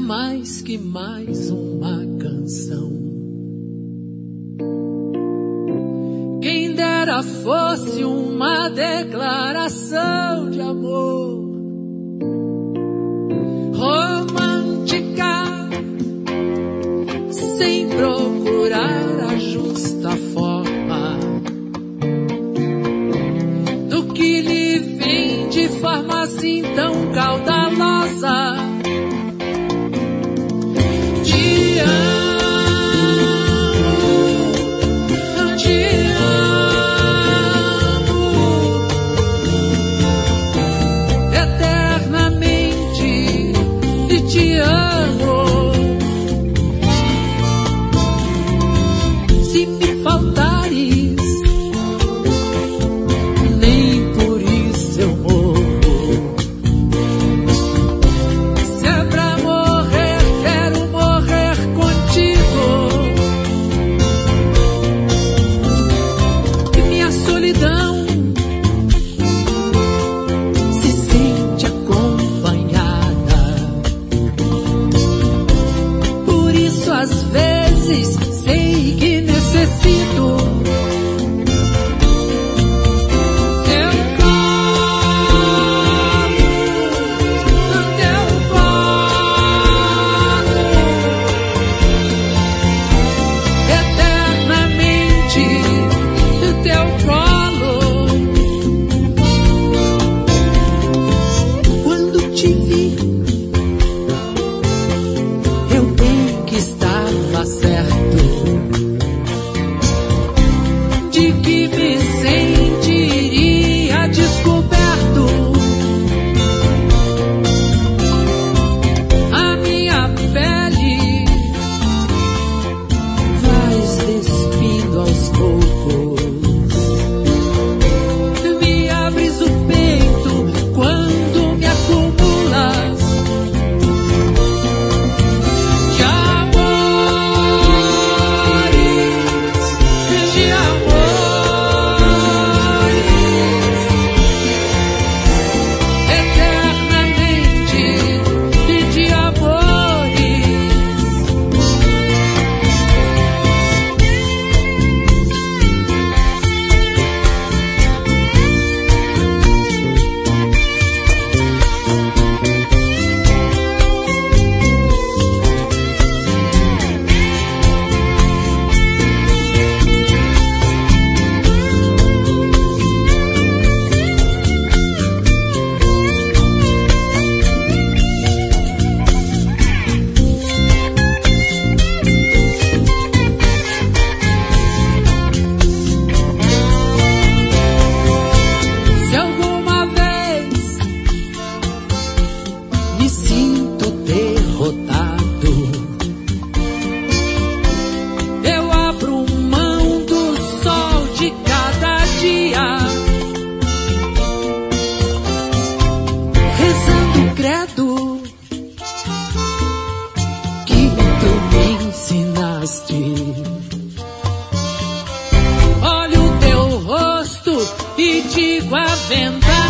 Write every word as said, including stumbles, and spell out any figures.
mais que mais uma canção. Quem dera fosse uma declaração de amor romântica, sem procurar a justa forma do que lhe vem de forma assim tão caudalosa. Te amo, te amo eternamente e te amo. Se me faltares, nem por isso eu morro. Se é pra morrer, quero morrer contigo. E minha solidão se sente acompanhada. Por isso às vezes sei que necessito teu colo, teu colo, eternamente teu colo. Quando te vi, eu bem que estava certo de que me sentiria descoberto. A minha pele vais despindo aos poucos. Me abres o peito quando me acumulas de amores, de amores, eternamente e de amores. Se alguma vez me sinto derrotado, eu abro mão do sol de cada dia, rezando credo que tu me ensinaste. Olho o teu rosto e digo a verdade.